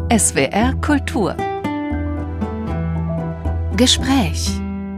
SWR Kultur Gespräch.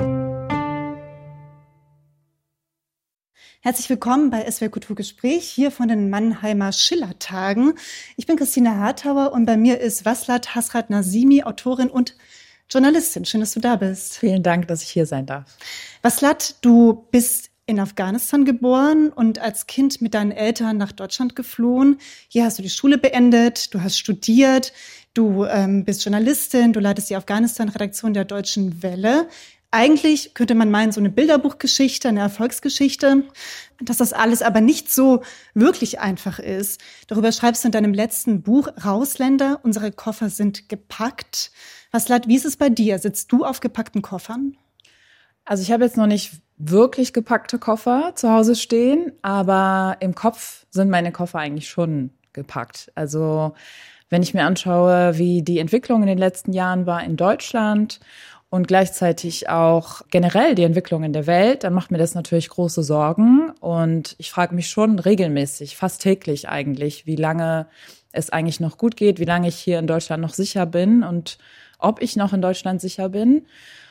Herzlich willkommen bei SWR Kultur Gespräch, hier von den Mannheimer Schillertagen. Ich bin Christine Hartauer und bei mir ist Waslat Hasrat Nazimi, Autorin und Journalistin. Schön, dass du da bist. Vielen Dank, dass ich hier sein darf. Waslat, du bist in Afghanistan geboren und als Kind mit deinen Eltern nach Deutschland geflohen. Hier hast du die Schule beendet, du hast studiert, du bist Journalistin, du leitest die Afghanistan-Redaktion der Deutschen Welle. Eigentlich könnte man meinen, so eine Bilderbuchgeschichte, eine Erfolgsgeschichte, dass das alles aber nicht so wirklich einfach ist. Darüber schreibst du in deinem letzten Buch Rausländer, unsere Koffer sind gepackt. Waslat, wie ist es bei dir? Sitzt du auf gepackten Koffern? Also ich habe jetzt noch nicht wirklich gepackte Koffer zu Hause stehen, aber im Kopf sind meine Koffer eigentlich schon gepackt. Also wenn ich mir anschaue, wie die Entwicklung in den letzten Jahren war in Deutschland und gleichzeitig auch generell die Entwicklung in der Welt, dann macht mir das natürlich große Sorgen. Und ich frage mich schon regelmäßig, fast täglich eigentlich, wie lange es eigentlich noch gut geht, wie lange ich hier in Deutschland noch sicher bin und ob ich noch in Deutschland sicher bin.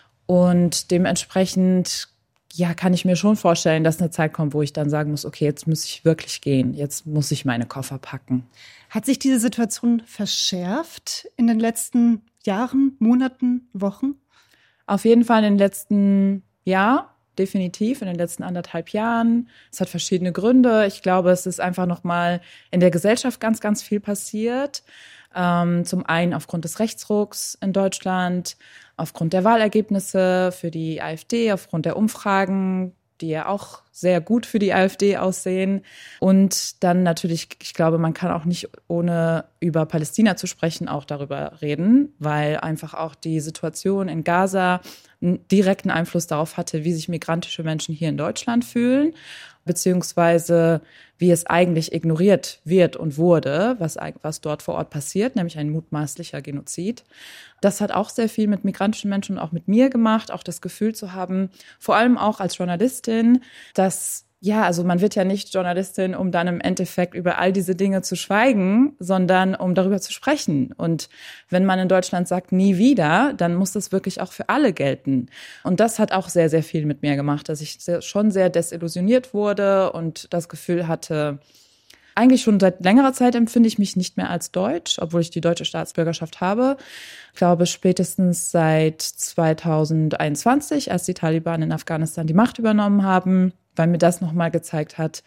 Und dementsprechend, ja, kann ich mir schon vorstellen, dass eine Zeit kommt, wo ich dann sagen muss, okay, jetzt muss ich wirklich gehen, jetzt muss ich meine Koffer packen. Hat sich diese Situation verschärft in den letzten Jahren, Monaten, Wochen? Auf jeden Fall in den letzten Jahr, definitiv, in den letzten 1,5 Jahren. Es hat verschiedene Gründe. Ich glaube, es ist einfach nochmal in der Gesellschaft ganz, ganz viel passiert. Zum einen aufgrund des Rechtsrucks in Deutschland, aufgrund der Wahlergebnisse für die AfD, aufgrund der Umfragen, die ja auch sehr gut für die AfD aussehen. Und dann natürlich, ich glaube, man kann auch nicht, ohne über Palästina zu sprechen, auch darüber reden, weil einfach auch die Situation in Gaza einen direkten Einfluss darauf hatte, wie sich migrantische Menschen hier in Deutschland fühlen, beziehungsweise wie es eigentlich ignoriert wird und wurde, was dort vor Ort passiert, nämlich ein mutmaßlicher Genozid. Das hat auch sehr viel mit migrantischen Menschen und auch mit mir gemacht, auch das Gefühl zu haben, vor allem auch als Journalistin, dass, ja, also man wird ja nicht Journalistin, um dann im Endeffekt über all diese Dinge zu schweigen, sondern um darüber zu sprechen. Und wenn man in Deutschland sagt, nie wieder, dann muss das wirklich auch für alle gelten. Und das hat auch sehr, sehr viel mit mir gemacht, dass ich schon sehr desillusioniert wurde und das Gefühl hatte, eigentlich schon seit längerer Zeit empfinde ich mich nicht mehr als deutsch, obwohl ich die deutsche Staatsbürgerschaft habe. Ich glaube, spätestens seit 2021, als die Taliban in Afghanistan die Macht übernommen haben, weil mir das nochmal gezeigt hat,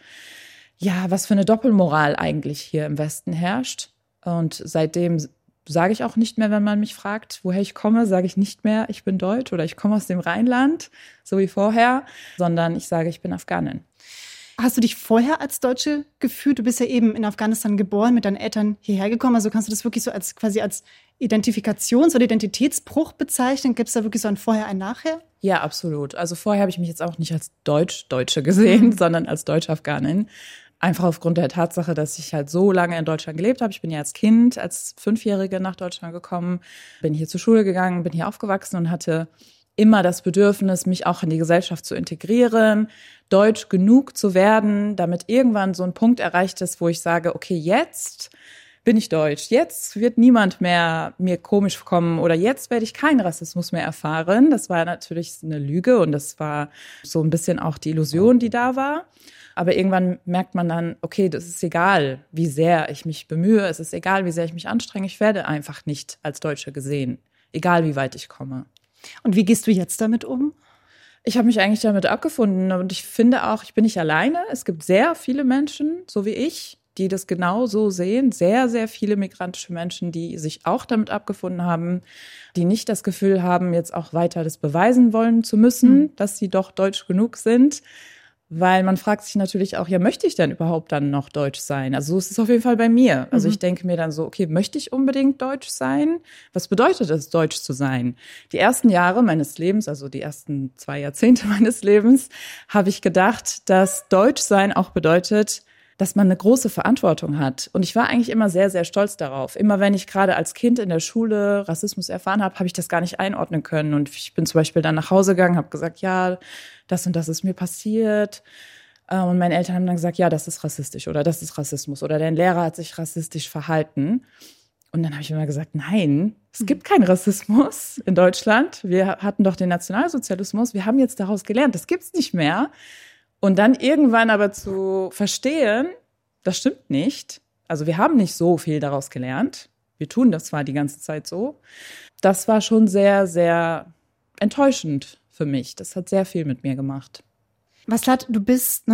ja, was für eine Doppelmoral eigentlich hier im Westen herrscht. Und seitdem sage ich auch nicht mehr, wenn man mich fragt, woher ich komme, sage ich nicht mehr, ich bin deutsch oder ich komme aus dem Rheinland, so wie vorher, sondern ich sage, ich bin Afghanin. Hast du dich vorher als Deutsche gefühlt? Du bist ja eben in Afghanistan geboren, mit deinen Eltern hierher gekommen. Also kannst du das wirklich so als quasi als Identifikations- oder Identitätsbruch bezeichnen? Gibt es da wirklich so ein Vorher, ein Nachher? Ja, absolut. Also vorher habe ich mich jetzt auch nicht als Deutsche gesehen, sondern als Deutsch-Afghanin. Einfach aufgrund der Tatsache, dass ich halt so lange in Deutschland gelebt habe. Ich bin ja als Kind, als 5-Jährige nach Deutschland gekommen, bin hier zur Schule gegangen, bin hier aufgewachsen und hatte immer das Bedürfnis, mich auch in die Gesellschaft zu integrieren, deutsch genug zu werden, damit irgendwann so ein Punkt erreicht ist, wo ich sage, okay, jetzt bin ich deutsch, jetzt wird niemand mehr mir komisch kommen oder jetzt werde ich keinen Rassismus mehr erfahren. Das war natürlich eine Lüge und das war so ein bisschen auch die Illusion, die da war. Aber irgendwann merkt man dann, okay, das ist egal, wie sehr ich mich bemühe, es ist egal, wie sehr ich mich anstrenge, ich werde einfach nicht als Deutsche gesehen, egal wie weit ich komme. Und wie gehst du jetzt damit um? Ich habe mich eigentlich damit abgefunden und ich finde auch, ich bin nicht alleine. Es gibt sehr viele Menschen, so wie ich, die das genau so sehen. Sehr, sehr viele migrantische Menschen, die sich auch damit abgefunden haben, die nicht das Gefühl haben, jetzt auch weiter das beweisen wollen zu müssen, dass sie doch deutsch genug sind. Weil man fragt sich natürlich auch, ja, möchte ich denn überhaupt dann noch deutsch sein? Also so ist es auf jeden Fall bei mir. Also ich denke mir dann so, okay, möchte ich unbedingt deutsch sein? Was bedeutet es, deutsch zu sein? Die ersten Jahre meines Lebens, also die ersten 2 Jahrzehnte meines Lebens, habe ich gedacht, dass deutsch sein auch bedeutet, dass man eine große Verantwortung hat. Und ich war eigentlich immer sehr, sehr stolz darauf. Immer wenn ich gerade als Kind in der Schule Rassismus erfahren habe, habe ich das gar nicht einordnen können. Und ich bin zum Beispiel dann nach Hause gegangen, habe gesagt, ja, das und das ist mir passiert. Und meine Eltern haben dann gesagt, ja, das ist rassistisch oder das ist Rassismus oder dein Lehrer hat sich rassistisch verhalten. Und dann habe ich immer gesagt, nein, es gibt keinen Rassismus in Deutschland. Wir hatten doch den Nationalsozialismus. Wir haben jetzt daraus gelernt, das gibt's nicht mehr. Und dann irgendwann aber zu verstehen, das stimmt nicht. Also wir haben nicht so viel daraus gelernt. Wir tun das zwar die ganze Zeit so. Das war schon sehr, sehr enttäuschend für mich. Das hat sehr viel mit mir gemacht. Waslat, du bist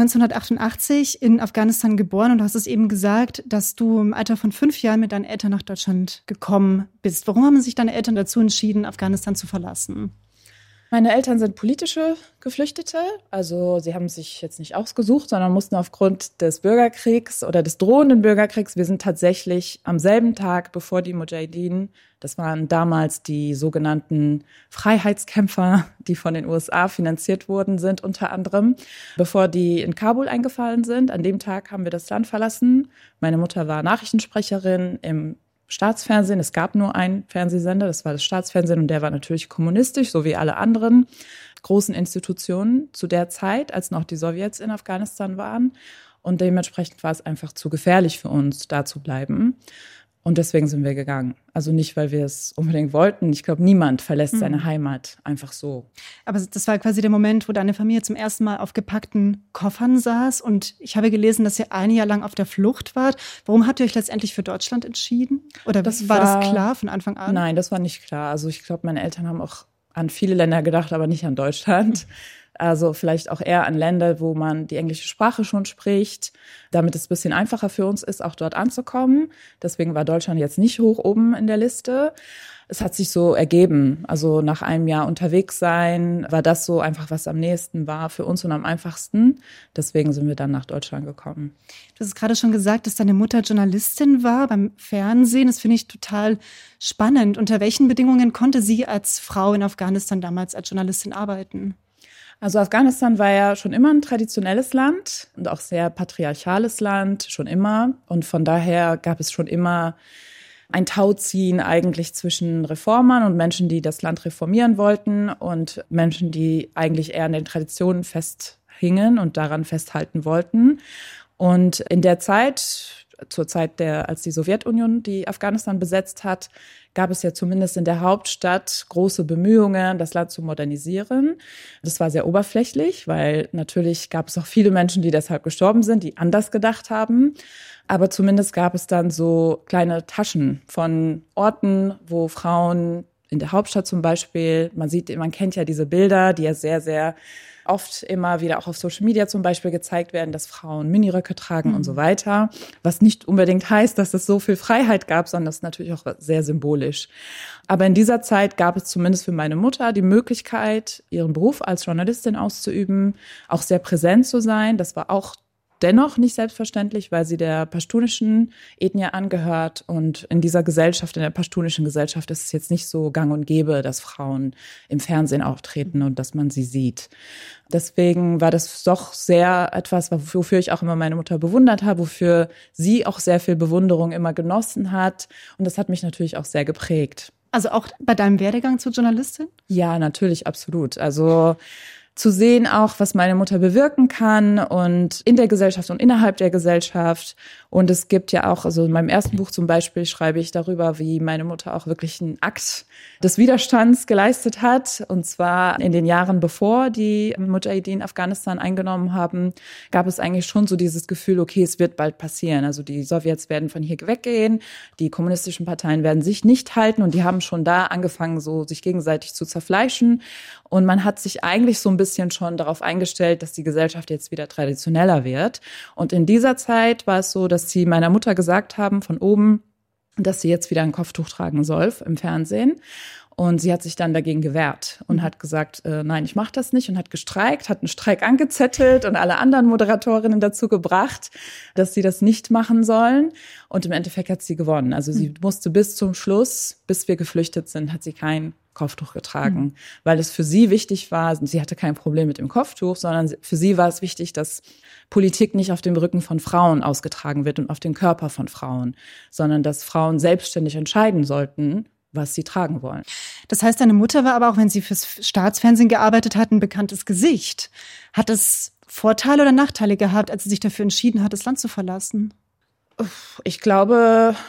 1988 in Afghanistan geboren und du hast es eben gesagt, dass du im Alter von 5 Jahren mit deinen Eltern nach Deutschland gekommen bist. Warum haben sich deine Eltern dazu entschieden, Afghanistan zu verlassen? Meine Eltern sind politische Geflüchtete, also sie haben sich jetzt nicht ausgesucht, sondern mussten aufgrund des Bürgerkriegs oder des drohenden Bürgerkriegs, wir sind tatsächlich am selben Tag, bevor die Mujahideen, das waren damals die sogenannten Freiheitskämpfer, die von den USA finanziert worden sind unter anderem, bevor die in Kabul eingefallen sind, an dem Tag haben wir das Land verlassen. Meine Mutter war Nachrichtensprecherin im Staatsfernsehen. Es gab nur einen Fernsehsender, das war das Staatsfernsehen und der war natürlich kommunistisch, so wie alle anderen großen Institutionen zu der Zeit, als noch die Sowjets in Afghanistan waren. Und dementsprechend war es einfach zu gefährlich für uns, da zu bleiben. Und deswegen sind wir gegangen. Also nicht, weil wir es unbedingt wollten. Ich glaube, niemand verlässt seine Heimat einfach so. Aber das war quasi der Moment, wo deine Familie zum ersten Mal auf gepackten Koffern saß. Und ich habe gelesen, dass ihr 1 Jahr lang auf der Flucht wart. Warum habt ihr euch letztendlich für Deutschland entschieden? Oder war das klar von Anfang an? Nein, das war nicht klar. Also ich glaube, meine Eltern haben auch an viele Länder gedacht, aber nicht an Deutschland. Also vielleicht auch eher an Länder, wo man die englische Sprache schon spricht, damit es ein bisschen einfacher für uns ist, auch dort anzukommen. Deswegen war Deutschland jetzt nicht hoch oben in der Liste. Es hat sich so ergeben. Also nach einem Jahr unterwegs sein, war das so einfach, was am nächsten war für uns und am einfachsten. Deswegen sind wir dann nach Deutschland gekommen. Du hast gerade schon gesagt, dass deine Mutter Journalistin war beim Fernsehen. Das finde ich total spannend. Unter welchen Bedingungen konnte sie als Frau in Afghanistan damals als Journalistin arbeiten? Also Afghanistan war ja schon immer ein traditionelles Land und auch sehr patriarchales Land, schon immer. Und von daher gab es schon immer ein Tauziehen eigentlich zwischen Reformern und Menschen, die das Land reformieren wollten und Menschen, die eigentlich eher an den Traditionen festhingen und daran festhalten wollten. Und in der Zeit, zur Zeit als die Sowjetunion die Afghanistan besetzt hat, gab es ja zumindest in der Hauptstadt große Bemühungen, das Land zu modernisieren. Das war sehr oberflächlich, weil natürlich gab es auch viele Menschen, die deshalb gestorben sind, die anders gedacht haben. Aber zumindest gab es dann so kleine Taschen von Orten, wo Frauen in der Hauptstadt zum Beispiel, man kennt ja diese Bilder, die ja sehr, sehr oft immer wieder auch auf Social Media zum Beispiel gezeigt werden, dass Frauen Miniröcke tragen und so weiter. Was nicht unbedingt heißt, dass es so viel Freiheit gab, sondern das ist natürlich auch sehr symbolisch. Aber in dieser Zeit gab es zumindest für meine Mutter die Möglichkeit, ihren Beruf als Journalistin auszuüben, auch sehr präsent zu sein. Das war auch dennoch nicht selbstverständlich, weil sie der pashtunischen Ethnie angehört. Und in dieser Gesellschaft, in der pashtunischen Gesellschaft, ist es jetzt nicht so gang und gäbe, dass Frauen im Fernsehen auftreten und dass man sie sieht. Deswegen war das doch sehr etwas, wofür ich auch immer meine Mutter bewundert habe, wofür sie auch sehr viel Bewunderung immer genossen hat. Und das hat mich natürlich auch sehr geprägt. Also auch bei deinem Werdegang zur Journalistin? Ja, natürlich, absolut. Also zu sehen auch, was meine Mutter bewirken kann und in der Gesellschaft und innerhalb der Gesellschaft. Und es gibt ja auch, also in meinem ersten Buch zum Beispiel schreibe ich darüber, wie meine Mutter auch wirklich einen Akt des Widerstands geleistet hat. Und zwar in den Jahren, bevor die Mujahideen Afghanistan eingenommen haben, gab es eigentlich schon so dieses Gefühl, okay, es wird bald passieren. Also die Sowjets werden von hier weggehen, die kommunistischen Parteien werden sich nicht halten und die haben schon da angefangen, so sich gegenseitig zu zerfleischen. Und man hat sich eigentlich so ein bisschen schon darauf eingestellt, dass die Gesellschaft jetzt wieder traditioneller wird. Und in dieser Zeit war es so, dass sie meiner Mutter gesagt haben von oben, dass sie jetzt wieder ein Kopftuch tragen soll im Fernsehen. Und sie hat sich dann dagegen gewehrt und hat gesagt, nein, ich mache das nicht und hat gestreikt, hat einen Streik angezettelt und alle anderen Moderatorinnen dazu gebracht, dass sie das nicht machen sollen. Und im Endeffekt hat sie gewonnen. Also sie musste bis zum Schluss, bis wir geflüchtet sind, hat sie kein Kopftuch getragen, weil es für sie wichtig war, sie hatte kein Problem mit dem Kopftuch, sondern für sie war es wichtig, dass Politik nicht auf dem Rücken von Frauen ausgetragen wird und auf dem Körper von Frauen, sondern dass Frauen selbstständig entscheiden sollten, was sie tragen wollen. Das heißt, deine Mutter war aber, auch wenn sie fürs Staatsfernsehen gearbeitet hat, ein bekanntes Gesicht. Hat es Vorteile oder Nachteile gehabt, als sie sich dafür entschieden hat, das Land zu verlassen? Ich glaube,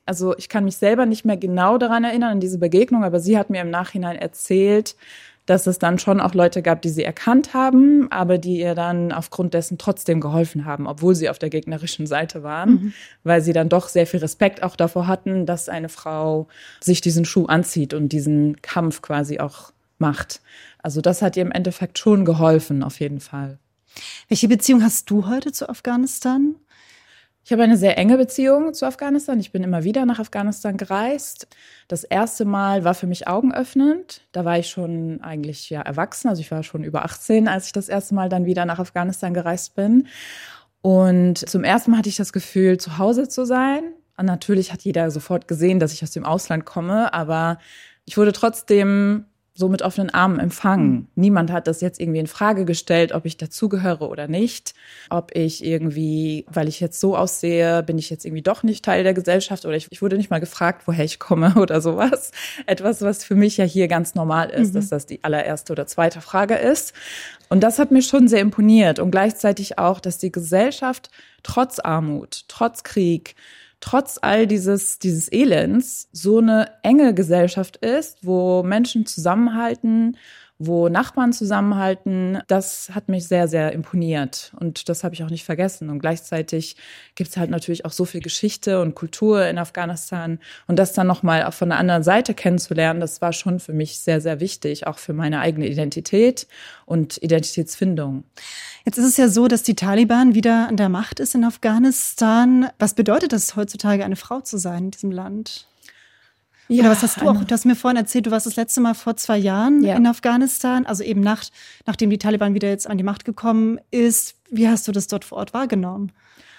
Also ich kann mich selber nicht mehr genau daran erinnern, an diese Begegnung, aber sie hat mir im Nachhinein erzählt, dass es dann schon auch Leute gab, die sie erkannt haben, aber die ihr dann aufgrund dessen trotzdem geholfen haben, obwohl sie auf der gegnerischen Seite waren, weil sie dann doch sehr viel Respekt auch davor hatten, dass eine Frau sich diesen Schuh anzieht und diesen Kampf quasi auch macht. Also das hat ihr im Endeffekt schon geholfen, auf jeden Fall. Welche Beziehung hast du heute zu Afghanistan? Ich habe eine sehr enge Beziehung zu Afghanistan. Ich bin immer wieder nach Afghanistan gereist. Das erste Mal war für mich augenöffnend. Da war ich schon eigentlich erwachsen. Also ich war schon über 18, als ich das erste Mal dann wieder nach Afghanistan gereist bin. Und zum ersten Mal hatte ich das Gefühl, zu Hause zu sein. Und natürlich hat jeder sofort gesehen, dass ich aus dem Ausland komme. Aber ich wurde trotzdem so mit offenen Armen empfangen. Niemand hat das jetzt irgendwie in Frage gestellt, ob ich dazugehöre oder nicht. Ob ich irgendwie, weil ich jetzt so aussehe, bin ich jetzt irgendwie doch nicht Teil der Gesellschaft oder ich wurde nicht mal gefragt, woher ich komme oder sowas. Etwas, was für mich ja hier ganz normal ist, dass das die allererste oder zweite Frage ist. Und das hat mir schon sehr imponiert und gleichzeitig auch, dass die Gesellschaft trotz Armut, trotz Krieg, trotz all dieses Elends so eine enge Gesellschaft ist, wo Menschen zusammenhalten, wo Nachbarn zusammenhalten, das hat mich sehr, sehr imponiert. Und das habe ich auch nicht vergessen. Und gleichzeitig gibt es halt natürlich auch so viel Geschichte und Kultur in Afghanistan. Und das dann nochmal auch von der anderen Seite kennenzulernen, das war schon für mich sehr, sehr wichtig, auch für meine eigene Identität und Identitätsfindung. Jetzt ist es ja so, dass die Taliban wieder an der Macht ist in Afghanistan. Was bedeutet es heutzutage, eine Frau zu sein in diesem Land? Ja, oder was hast du auch? Du hast mir vorhin erzählt, du warst das letzte Mal vor 2 Jahren in Afghanistan, also eben nachdem die Taliban wieder jetzt an die Macht gekommen ist. Wie hast du das dort vor Ort wahrgenommen?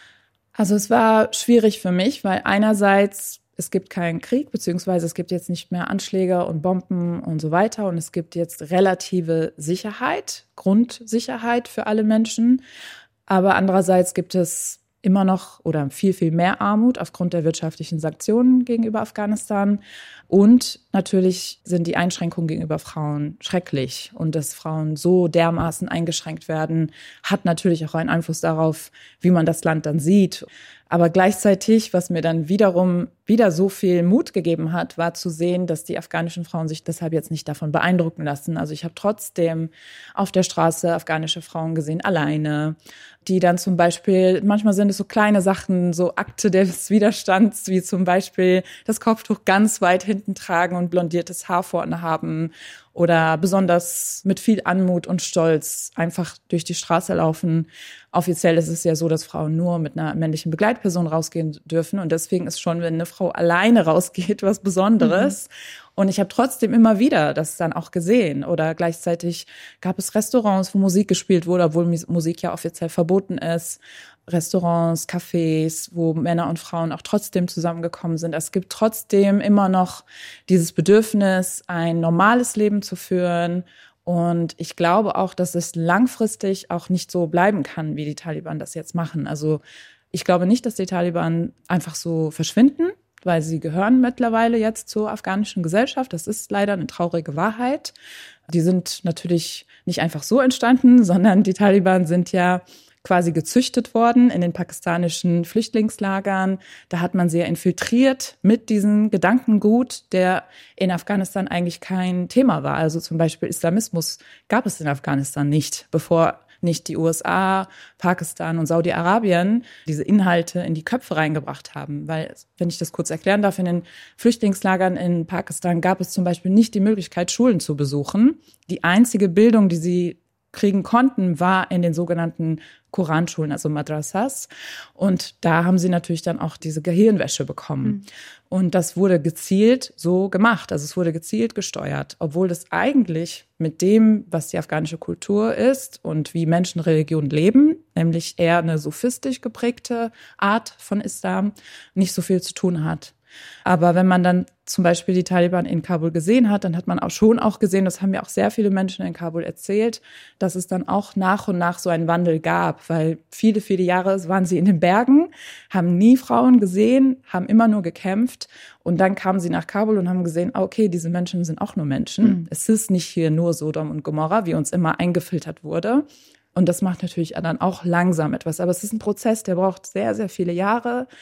Also es war schwierig für mich, weil einerseits es gibt keinen Krieg, beziehungsweise es gibt jetzt nicht mehr Anschläge und Bomben und so weiter. Und es gibt jetzt relative Sicherheit, Grundsicherheit für alle Menschen. Aber andererseits gibt es immer noch oder viel, viel mehr Armut aufgrund der wirtschaftlichen Sanktionen gegenüber Afghanistan. Und natürlich sind die Einschränkungen gegenüber Frauen schrecklich. Und dass Frauen so dermaßen eingeschränkt werden, hat natürlich auch einen Einfluss darauf, wie man das Land dann sieht. Aber gleichzeitig, was mir dann wiederum wieder so viel Mut gegeben hat, war zu sehen, dass die afghanischen Frauen sich deshalb jetzt nicht davon beeindrucken lassen. Also ich habe trotzdem auf der Straße afghanische Frauen gesehen, alleine, die dann zum Beispiel, manchmal sind es so kleine Sachen, so Akte des Widerstands, wie zum Beispiel das Kopftuch ganz weit hinten tragen und blondiertes Haar vorne haben oder besonders mit viel Anmut und Stolz einfach durch die Straße laufen. Offiziell ist es ja so, dass Frauen nur mit einer männlichen Begleitperson rausgehen dürfen. Und deswegen ist schon, wenn eine Frau alleine rausgeht, was Besonderes. Und ich habe trotzdem immer wieder das dann auch gesehen. Oder gleichzeitig gab es Restaurants, wo Musik gespielt wurde, obwohl Musik ja offiziell verboten ist. Restaurants, Cafés, wo Männer und Frauen auch trotzdem zusammengekommen sind. Es gibt trotzdem immer noch dieses Bedürfnis, ein normales Leben zu führen. Und ich glaube auch, dass es langfristig auch nicht so bleiben kann, wie die Taliban das jetzt machen. Also ich glaube nicht, dass die Taliban einfach so verschwinden, weil sie gehören mittlerweile jetzt zur afghanischen Gesellschaft. Das ist leider eine traurige Wahrheit. Die sind natürlich nicht einfach so entstanden, sondern die Taliban sind ja quasi gezüchtet worden in den pakistanischen Flüchtlingslagern. Da hat man sie infiltriert mit diesem Gedankengut, der in Afghanistan eigentlich kein Thema war. Also zum Beispiel Islamismus gab es in Afghanistan nicht, bevor nicht die USA, Pakistan und Saudi-Arabien diese Inhalte in die Köpfe reingebracht haben. Weil, wenn ich das kurz erklären darf, in den Flüchtlingslagern in Pakistan gab es zum Beispiel nicht die Möglichkeit, Schulen zu besuchen. Die einzige Bildung, die sie kriegen konnten, war in den sogenannten Koranschulen, also Madrasas. Und da haben sie natürlich dann auch diese Gehirnwäsche bekommen. Und das wurde gezielt so gemacht. Also es wurde gezielt gesteuert, obwohl das eigentlich mit dem, was die afghanische Kultur ist und wie Menschen Religion leben, nämlich eher eine sophistisch geprägte Art von Islam, nicht so viel zu tun hat. Aber wenn man dann zum Beispiel die Taliban in Kabul gesehen hat, dann hat man auch schon gesehen, das haben ja auch sehr viele Menschen in Kabul erzählt, dass es dann auch nach und nach so einen Wandel gab, weil viele, viele Jahre waren sie in den Bergen, haben nie Frauen gesehen, haben immer nur gekämpft und dann kamen sie nach Kabul und haben gesehen, okay, diese Menschen sind auch nur Menschen. Es ist nicht hier nur Sodom und Gomorra, wie uns immer eingefiltert wurde. Und das macht natürlich dann auch langsam etwas. Aber es ist ein Prozess, der braucht sehr, sehr viele Jahre.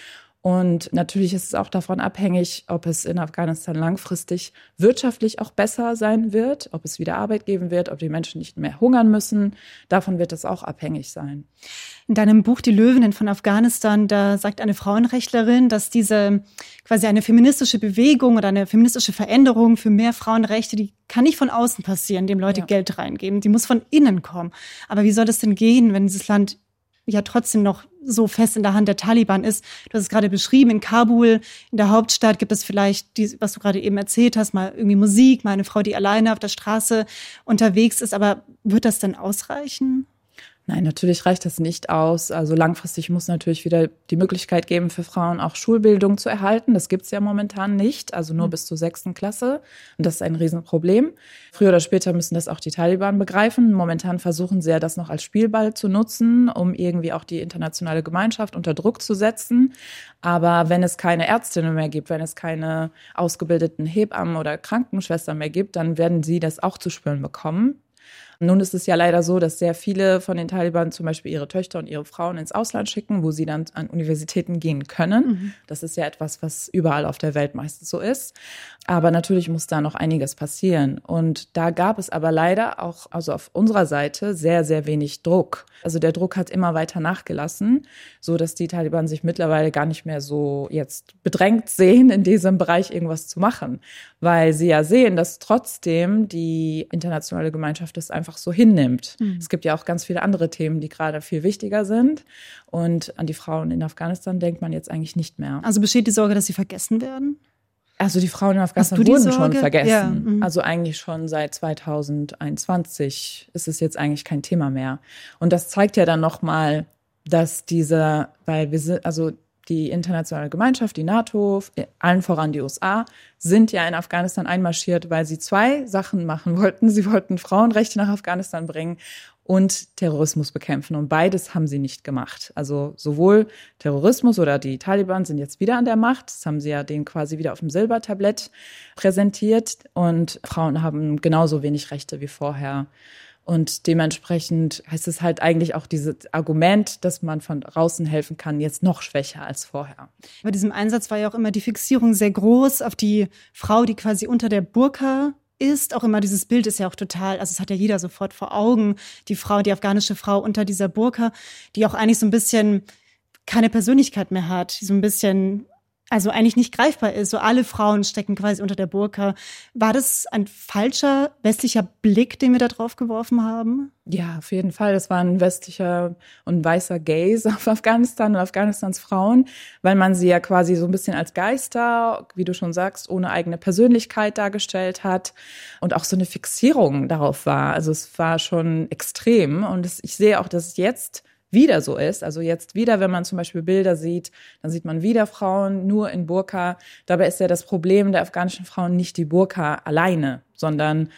Und natürlich ist es auch davon abhängig, ob es in Afghanistan langfristig wirtschaftlich auch besser sein wird, ob es wieder Arbeit geben wird, ob die Menschen nicht mehr hungern müssen. Davon wird es auch abhängig sein. In deinem Buch Die Löwinnen von Afghanistan, da sagt eine Frauenrechtlerin, dass diese quasi eine feministische Bewegung oder eine feministische Veränderung für mehr Frauenrechte, die kann nicht von außen passieren, indem Leute Geld reingeben. Die muss von innen kommen. Aber wie soll das denn gehen, wenn dieses Land ja trotzdem noch so fest in der Hand der Taliban ist? Du hast es gerade beschrieben, in Kabul, in der Hauptstadt, gibt es vielleicht, was du gerade eben erzählt hast, mal irgendwie Musik, mal eine Frau, die alleine auf der Straße unterwegs ist. Aber wird das denn ausreichen? Nein, natürlich reicht das nicht aus. Also langfristig muss natürlich wieder die Möglichkeit geben, für Frauen auch Schulbildung zu erhalten. Das gibt's ja momentan nicht, also nur bis zur 6. Klasse. Und das ist ein Riesenproblem. Früher oder später müssen das auch die Taliban begreifen. Momentan versuchen sie ja, das noch als Spielball zu nutzen, um irgendwie auch die internationale Gemeinschaft unter Druck zu setzen. Aber wenn es keine Ärztinnen mehr gibt, wenn es keine ausgebildeten Hebammen oder Krankenschwestern mehr gibt, dann werden sie das auch zu spüren bekommen. Nun ist es ja leider so, dass sehr viele von den Taliban zum Beispiel ihre Töchter und ihre Frauen ins Ausland schicken, wo sie dann an Universitäten gehen können. Das ist ja etwas, was überall auf der Welt meistens so ist. Aber natürlich muss da noch einiges passieren. Und da gab es aber leider auch, also auf unserer Seite, sehr, sehr wenig Druck. Also der Druck hat immer weiter nachgelassen, so dass die Taliban sich mittlerweile gar nicht mehr so jetzt bedrängt sehen, in diesem Bereich irgendwas zu machen. Weil sie ja sehen, dass trotzdem die internationale Gemeinschaft das einfach so hinnimmt. Es gibt ja auch ganz viele andere Themen, die gerade viel wichtiger sind. Und an die Frauen in Afghanistan denkt man jetzt eigentlich nicht mehr. Also besteht die Sorge, dass sie vergessen werden? Also die Frauen in Afghanistan wurden schon vergessen. Ja. Also eigentlich schon seit 2021 ist es jetzt eigentlich kein Thema mehr. Und das zeigt ja dann nochmal, dass weil wir sind, also die internationale Gemeinschaft, die NATO, allen voran die USA, sind ja in Afghanistan einmarschiert, weil sie 2 Sachen machen wollten. Sie wollten Frauenrechte nach Afghanistan bringen und Terrorismus bekämpfen. Und beides haben sie nicht gemacht. Also sowohl Terrorismus oder die Taliban sind jetzt wieder an der Macht. Das haben sie ja denen quasi wieder auf dem Silbertablett präsentiert. Und Frauen haben genauso wenig Rechte wie vorher. Und dementsprechend heißt es halt eigentlich auch dieses Argument, dass man von draußen helfen kann, jetzt noch schwächer als vorher. Bei diesem Einsatz war ja auch immer die Fixierung sehr groß auf die Frau, die quasi unter der Burka ist. Auch immer dieses Bild ist ja auch total, also es hat ja jeder sofort vor Augen, die afghanische Frau unter dieser Burka, die auch eigentlich so ein bisschen keine Persönlichkeit mehr hat, die so ein bisschen, also eigentlich nicht greifbar ist. So alle Frauen stecken quasi unter der Burka. War das ein falscher westlicher Blick, den wir da drauf geworfen haben? Ja, auf jeden Fall. Das war ein westlicher und weißer Gaze auf Afghanistan und Afghanistans Frauen, weil man sie ja quasi so ein bisschen als Geister, wie du schon sagst, ohne eigene Persönlichkeit dargestellt hat und auch so eine Fixierung darauf war. Also es war schon extrem und ich sehe auch, dass es jetzt wieder so ist. Also jetzt wieder, wenn man zum Beispiel Bilder sieht, dann sieht man wieder Frauen nur in Burka. Dabei ist ja das Problem der afghanischen Frauen nicht die Burka alleine, sondern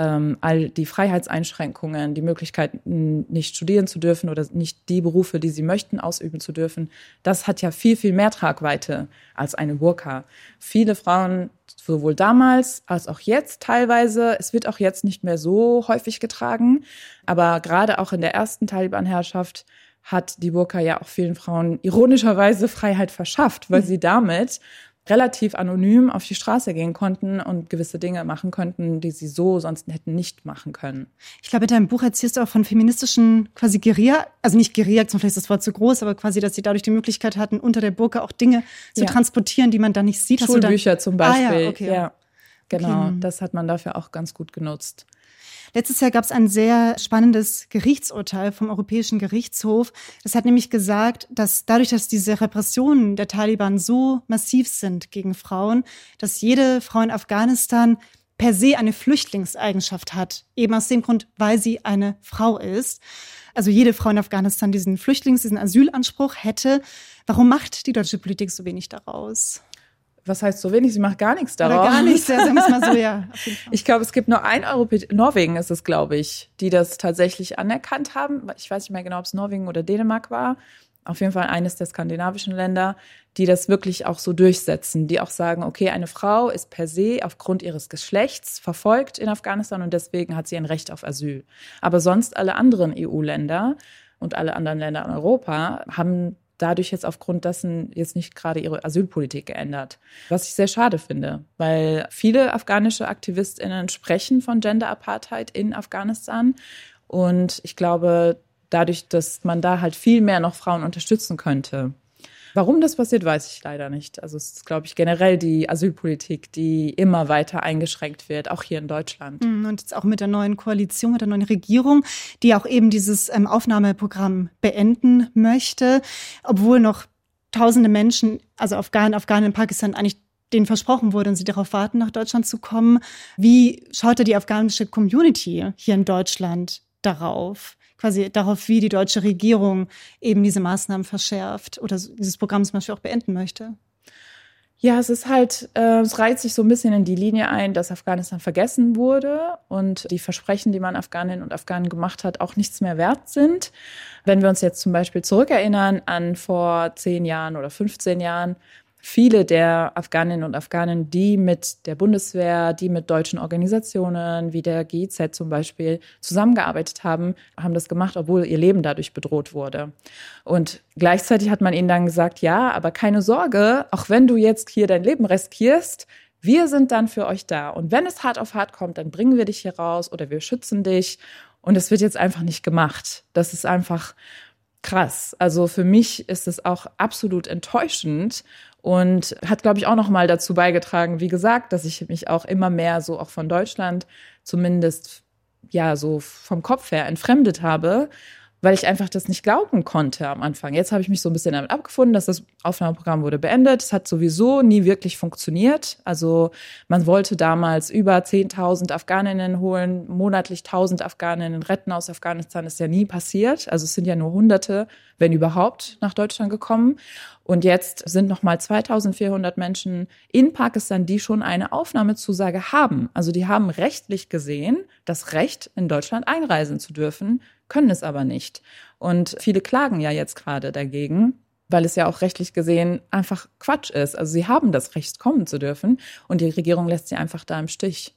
all die Freiheitseinschränkungen, die Möglichkeit, nicht studieren zu dürfen oder nicht die Berufe, die sie möchten, ausüben zu dürfen. Das hat ja viel, viel mehr Tragweite als eine Burka. Viele Frauen, sowohl damals als auch jetzt teilweise, es wird auch jetzt nicht mehr so häufig getragen, aber gerade auch in der ersten Taliban-Herrschaft hat die Burka ja auch vielen Frauen ironischerweise Freiheit verschafft, weil sie damit relativ anonym auf die Straße gehen konnten und gewisse Dinge machen könnten, die sie so sonst hätten nicht machen können. Ich glaube, in deinem Buch erzählst du auch von feministischen quasi Guerilla, also nicht Guerilla, vielleicht ist das Wort zu groß, aber quasi, dass sie dadurch die Möglichkeit hatten, unter der Burka auch Dinge zu transportieren, die man dann nicht sieht. Schulbücher zum Beispiel. Ah, ja, okay. Ja, genau. Okay. Das hat man dafür auch ganz gut genutzt. Letztes Jahr gab es ein sehr spannendes Gerichtsurteil vom Europäischen Gerichtshof. Das hat nämlich gesagt, dass dadurch, dass diese Repressionen der Taliban so massiv sind gegen Frauen, dass jede Frau in Afghanistan per se eine Flüchtlingseigenschaft hat. Eben aus dem Grund, weil sie eine Frau ist. Also jede Frau in Afghanistan diesen Asylanspruch hätte. Warum macht die deutsche Politik so wenig daraus? Was heißt so wenig? Sie macht gar nichts daraus. Oder gar nichts, ja, sagen wir es mal so, ja. Ich glaube, es gibt nur Norwegen ist es, glaube ich, die das tatsächlich anerkannt haben. Ich weiß nicht mehr genau, ob es Norwegen oder Dänemark war. Auf jeden Fall eines der skandinavischen Länder, die das wirklich auch so durchsetzen. Die auch sagen, okay, eine Frau ist per se aufgrund ihres Geschlechts verfolgt in Afghanistan und deswegen hat sie ein Recht auf Asyl. Aber sonst alle anderen EU-Länder und alle anderen Länder in Europa haben dadurch jetzt aufgrund dessen jetzt nicht gerade ihre Asylpolitik geändert. Was ich sehr schade finde, weil viele afghanische AktivistInnen sprechen von Gender Apartheid in Afghanistan. Und ich glaube, dadurch, dass man da halt viel mehr noch Frauen unterstützen könnte. Warum das passiert, weiß ich leider nicht. Also es ist, glaube ich, generell die Asylpolitik, die immer weiter eingeschränkt wird, auch hier in Deutschland. Und jetzt auch mit der neuen Koalition, mit der neuen Regierung, die auch eben dieses Aufnahmeprogramm beenden möchte, obwohl noch tausende Menschen, also Afghanen in Pakistan eigentlich denen versprochen wurde und sie darauf warten, nach Deutschland zu kommen. Wie schaut da die afghanische Community hier in Deutschland darauf? Quasi darauf, wie die deutsche Regierung eben diese Maßnahmen verschärft oder dieses Programm zum Beispiel auch beenden möchte. Ja, es ist halt, es reiht sich so ein bisschen in die Linie ein, dass Afghanistan vergessen wurde und die Versprechen, die man Afghaninnen und Afghanen gemacht hat, auch nichts mehr wert sind. Wenn wir uns jetzt zum Beispiel zurückerinnern an vor 10 Jahren oder 15 Jahren, viele der Afghaninnen und Afghanen, die mit der Bundeswehr, die mit deutschen Organisationen wie der GIZ zum Beispiel zusammengearbeitet haben, haben das gemacht, obwohl ihr Leben dadurch bedroht wurde. Und gleichzeitig hat man ihnen dann gesagt, ja, aber keine Sorge, auch wenn du jetzt hier dein Leben riskierst, wir sind dann für euch da. Und wenn es hart auf hart kommt, dann bringen wir dich hier raus oder wir schützen dich. Und es wird jetzt einfach nicht gemacht. Das ist einfach krass. Also für mich ist es auch absolut enttäuschend und hat, glaube ich, auch noch mal dazu beigetragen, wie gesagt, dass ich mich auch immer mehr so auch von Deutschland zumindest ja so vom Kopf her entfremdet habe, weil ich einfach das nicht glauben konnte am Anfang. Jetzt habe ich mich so ein bisschen damit abgefunden, dass das Aufnahmeprogramm wurde beendet. Es hat sowieso nie wirklich funktioniert. Also man wollte damals über 10.000 Afghaninnen holen, monatlich 1.000 Afghaninnen retten aus Afghanistan. Das ist ja nie passiert. Also es sind ja nur Hunderte, wenn überhaupt, nach Deutschland gekommen. Und jetzt sind noch mal 2.400 Menschen in Pakistan, die schon eine Aufnahmezusage haben. Also die haben rechtlich gesehen das Recht, in Deutschland einreisen zu dürfen, können es aber nicht. Und viele klagen ja jetzt gerade dagegen, weil es ja auch rechtlich gesehen einfach Quatsch ist. Also sie haben das Recht, kommen zu dürfen und die Regierung lässt sie einfach da im Stich.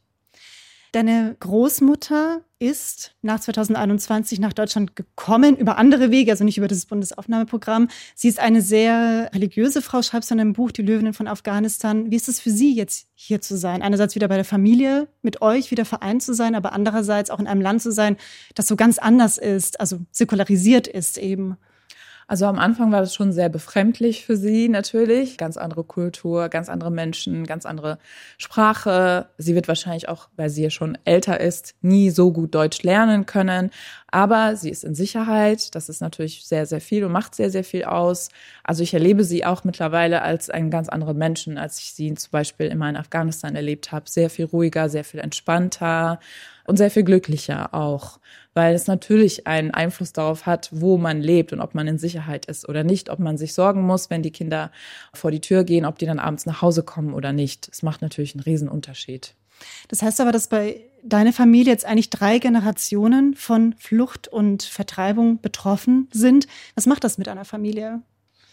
Deine Großmutter ist nach 2021 nach Deutschland gekommen, über andere Wege, also nicht über das Bundesaufnahmeprogramm. Sie ist eine sehr religiöse Frau, schreibst du in einem Buch, Die Löwinnen von Afghanistan. Wie ist es für sie, jetzt hier zu sein? Einerseits wieder bei der Familie, mit euch wieder vereint zu sein, aber andererseits auch in einem Land zu sein, das so ganz anders ist, also säkularisiert ist eben. Also am Anfang war das schon sehr befremdlich für sie natürlich. Ganz andere Kultur, ganz andere Menschen, ganz andere Sprache. Sie wird wahrscheinlich auch, weil sie ja schon älter ist, nie so gut Deutsch lernen können. Aber sie ist in Sicherheit. Das ist natürlich sehr, sehr viel und macht sehr, sehr viel aus. Also ich erlebe sie auch mittlerweile als einen ganz anderen Menschen, als ich sie zum Beispiel immer in Afghanistan erlebt habe. Sehr viel ruhiger, sehr viel entspannter und sehr viel glücklicher auch, weil es natürlich einen Einfluss darauf hat, wo man lebt und ob man in Sicherheit ist oder nicht, ob man sich sorgen muss, wenn die Kinder vor die Tür gehen, ob die dann abends nach Hause kommen oder nicht. Es macht natürlich einen Riesenunterschied. Das heißt aber, dass bei deiner Familie jetzt eigentlich 3 Generationen von Flucht und Vertreibung betroffen sind. Was macht das mit einer Familie?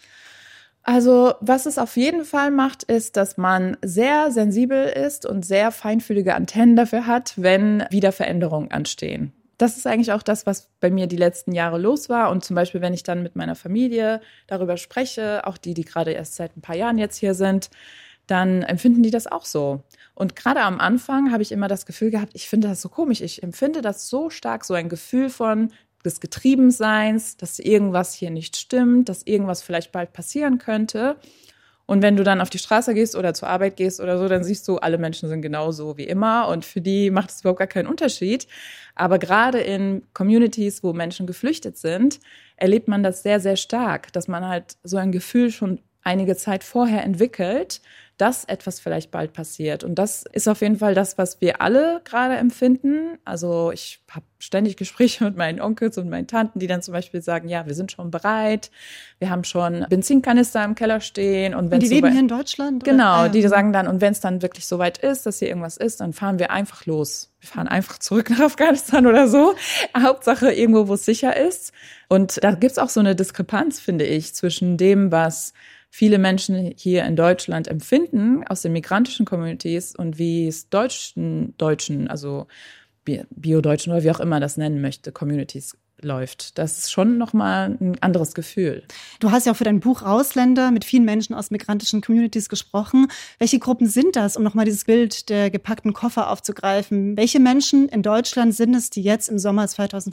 Also was es auf jeden Fall macht, ist, dass man sehr sensibel ist und sehr feinfühlige Antennen dafür hat, wenn wieder Veränderungen anstehen. Das ist eigentlich auch das, was bei mir die letzten Jahre los war. Und zum Beispiel, wenn ich dann mit meiner Familie darüber spreche, auch die gerade erst seit ein paar Jahren jetzt hier sind, dann empfinden die das auch so. Und gerade am Anfang habe ich immer das Gefühl gehabt, ich finde das so komisch. Ich empfinde das so stark, so ein Gefühl von des Getriebenseins, dass irgendwas hier nicht stimmt, dass irgendwas vielleicht bald passieren könnte. Und wenn du dann auf die Straße gehst oder zur Arbeit gehst oder so, dann siehst du, alle Menschen sind genauso wie immer und für die macht es überhaupt gar keinen Unterschied. Aber gerade in Communities, wo Menschen geflüchtet sind, erlebt man das sehr, sehr stark, dass man halt so ein Gefühl schon einige Zeit vorher entwickelt, dass etwas vielleicht bald passiert. Und das ist auf jeden Fall das, was wir alle gerade empfinden. Also ich habe ständig Gespräche mit meinen Onkels und meinen Tanten, die dann zum Beispiel sagen, ja, wir sind schon bereit, wir haben schon Benzinkanister im Keller stehen. Und die leben hier in Deutschland? Oder? Genau, die sagen dann, und wenn es dann wirklich soweit ist, dass hier irgendwas ist, dann fahren wir einfach los. Wir fahren einfach zurück nach Afghanistan oder so. Hauptsache irgendwo, wo es sicher ist. Und da gibt's auch so eine Diskrepanz, finde ich, zwischen dem, was viele Menschen hier in Deutschland empfinden aus den migrantischen Communities und wie es Deutschen, also Bio-Deutschen oder wie auch immer das nennen möchte, Communities läuft. Das ist schon nochmal ein anderes Gefühl. Du hast ja auch für dein Buch Ausländer mit vielen Menschen aus migrantischen Communities gesprochen. Welche Gruppen sind das, um nochmal dieses Bild der gepackten Koffer aufzugreifen? Welche Menschen in Deutschland sind es, die jetzt im Sommer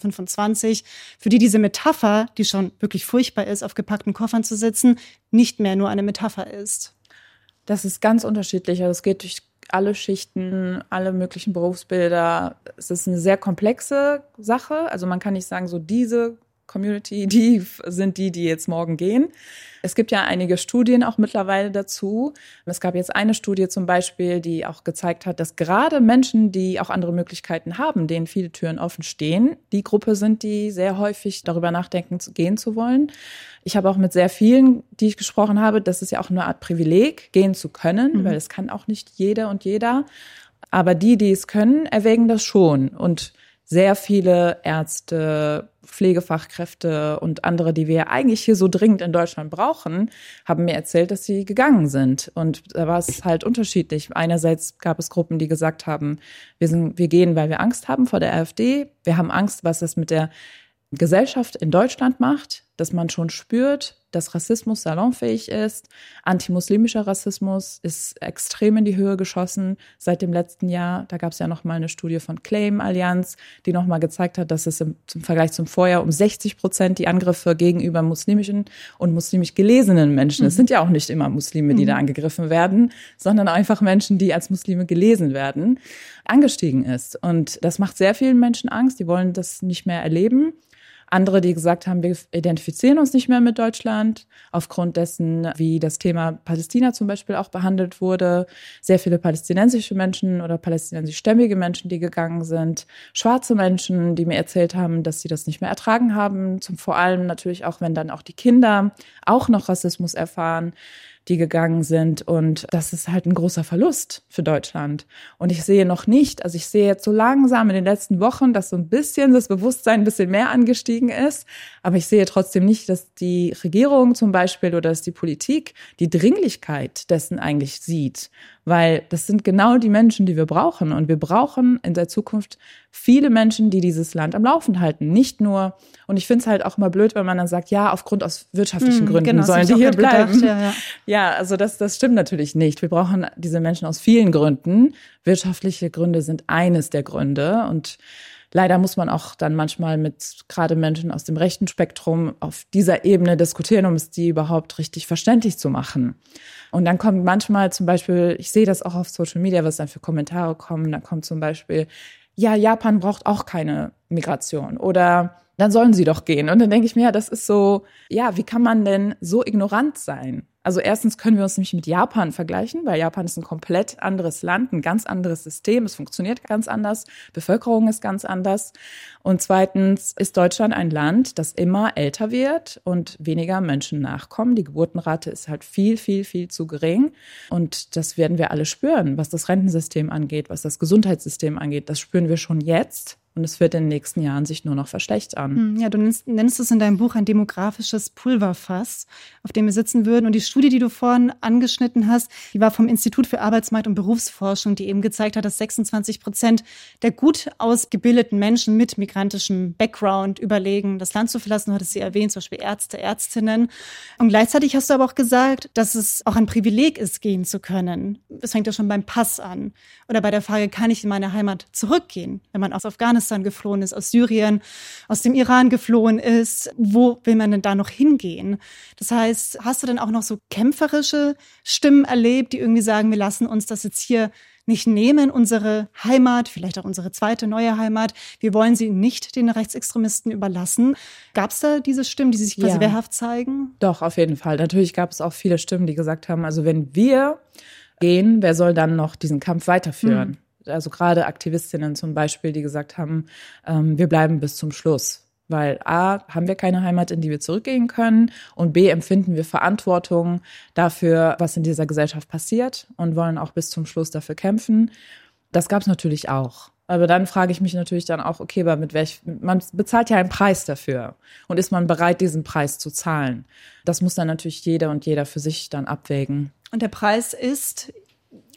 2025, für die diese Metapher, die schon wirklich furchtbar ist, auf gepackten Koffern zu sitzen, nicht mehr nur eine Metapher ist? Das ist ganz unterschiedlich. Also es geht durch alle Schichten, alle möglichen Berufsbilder. Es ist eine sehr komplexe Sache. Also man kann nicht sagen, so diese Community, die sind die jetzt morgen gehen. Es gibt ja einige Studien auch mittlerweile dazu. Es gab jetzt eine Studie zum Beispiel, die auch gezeigt hat, dass gerade Menschen, die auch andere Möglichkeiten haben, denen viele Türen offen stehen, die Gruppe sind, die sehr häufig darüber nachdenken, gehen zu wollen. Ich habe auch mit sehr vielen, die ich gesprochen habe, das ist ja auch eine Art Privileg, gehen zu können, weil es kann auch nicht jede und jeder. Aber die es können, erwägen das schon. Und sehr viele Ärzte, Pflegefachkräfte und andere, die wir eigentlich hier so dringend in Deutschland brauchen, haben mir erzählt, dass sie gegangen sind. Und da war es halt unterschiedlich. Einerseits gab es Gruppen, die gesagt haben, wir gehen, weil wir Angst haben vor der AfD. Wir haben Angst, was das mit der Gesellschaft in Deutschland macht, dass man schon spürt, dass Rassismus salonfähig ist. Antimuslimischer Rassismus ist extrem in die Höhe geschossen seit dem letzten Jahr. Da gab es ja noch mal eine Studie von Claim Allianz, die noch mal gezeigt hat, dass es im Vergleich zum Vorjahr um 60% die Angriffe gegenüber muslimischen und muslimisch gelesenen Menschen, es sind ja auch nicht immer Muslime, die da angegriffen werden, sondern einfach Menschen, die als Muslime gelesen werden, angestiegen ist. Und das macht sehr vielen Menschen Angst, die wollen das nicht mehr erleben. Andere, die gesagt haben, wir identifizieren uns nicht mehr mit Deutschland, aufgrund dessen, wie das Thema Palästina zum Beispiel auch behandelt wurde. Sehr viele palästinensische Menschen oder palästinensischstämmige Menschen, die gegangen sind. Schwarze Menschen, die mir erzählt haben, dass sie das nicht mehr ertragen haben. Vor allem natürlich auch, wenn dann auch die Kinder auch noch Rassismus erfahren, die gegangen sind. Und das ist halt ein großer Verlust für Deutschland. Und ich sehe noch nicht, also ich sehe jetzt so langsam in den letzten Wochen, dass so ein bisschen das Bewusstsein ein bisschen mehr angestiegen ist. Aber ich sehe trotzdem nicht, dass die Regierung zum Beispiel oder dass die Politik die Dringlichkeit dessen eigentlich sieht. Weil das sind genau die Menschen, die wir brauchen. Und wir brauchen in der Zukunft viele Menschen, die dieses Land am Laufen halten. Nicht nur, und ich finde es halt auch immer blöd, wenn man dann sagt, ja, aufgrund aus wirtschaftlichen Gründen sollen die hier bleiben. Gedacht, ja, also das stimmt natürlich nicht. Wir brauchen diese Menschen aus vielen Gründen. Wirtschaftliche Gründe sind eines der Gründe. Und leider muss man auch dann manchmal mit gerade Menschen aus dem rechten Spektrum auf dieser Ebene diskutieren, um es die überhaupt richtig verständlich zu machen. Und dann kommt manchmal zum Beispiel, ich sehe das auch auf Social Media, was dann für Kommentare kommen, dann kommt zum Beispiel, ja, Japan braucht auch keine Migration oder dann sollen sie doch gehen. Und dann denke ich mir, ja, das ist so, ja, wie kann man denn so ignorant sein? Also erstens können wir uns nämlich mit Japan vergleichen, weil Japan ist ein komplett anderes Land, ein ganz anderes System, es funktioniert ganz anders, Bevölkerung ist ganz anders. Und zweitens ist Deutschland ein Land, das immer älter wird und weniger Menschen nachkommen. Die Geburtenrate ist halt viel, viel, viel zu gering. Und das werden wir alle spüren, was das Rentensystem angeht, was das Gesundheitssystem angeht. Das spüren wir schon jetzt. Und es wird in den nächsten Jahren sich nur noch verschlechtern. Ja, du nennst es in deinem Buch ein demografisches Pulverfass, auf dem wir sitzen würden. Und die Studie, die du vorhin angeschnitten hast, die war vom Institut für Arbeitsmarkt und Berufsforschung, die eben gezeigt hat, dass 26% der gut ausgebildeten Menschen mit migrantischem Background überlegen, das Land zu verlassen. Du hattest sie erwähnt, zum Beispiel Ärzte, Ärztinnen. Und gleichzeitig hast du aber auch gesagt, dass es auch ein Privileg ist, gehen zu können. Es fängt ja schon beim Pass an. Oder bei der Frage, kann ich in meine Heimat zurückgehen, wenn man aus Afghanistan geflohen ist, aus Syrien, aus dem Iran geflohen ist. Wo will man denn da noch hingehen? Das heißt, hast du denn auch noch so kämpferische Stimmen erlebt, die irgendwie sagen, wir lassen uns das jetzt hier nicht nehmen, unsere Heimat, vielleicht auch unsere zweite neue Heimat. Wir wollen sie nicht den Rechtsextremisten überlassen. Gab es da diese Stimmen, die sich quasi wehrhaft zeigen? Doch, auf jeden Fall. Natürlich gab es auch viele Stimmen, die gesagt haben, also wenn wir gehen, wer soll dann noch diesen Kampf weiterführen? Also gerade Aktivistinnen zum Beispiel, die gesagt haben, wir bleiben bis zum Schluss. Weil A, haben wir keine Heimat, in die wir zurückgehen können und B, empfinden wir Verantwortung dafür, was in dieser Gesellschaft passiert und wollen auch bis zum Schluss dafür kämpfen. Das gab es natürlich auch. Aber dann frage ich mich natürlich dann auch, okay, aber man bezahlt ja einen Preis dafür. Und ist man bereit, diesen Preis zu zahlen? Das muss dann natürlich jeder und jeder für sich dann abwägen. Und der Preis ist?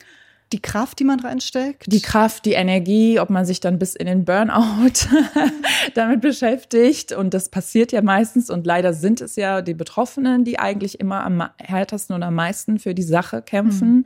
die Kraft, die man reinsteckt? Die Kraft, die Energie, ob man sich dann bis in den Burnout damit beschäftigt. Und das passiert ja meistens. Und leider sind es ja die Betroffenen, die eigentlich immer am härtesten und am meisten für die Sache kämpfen.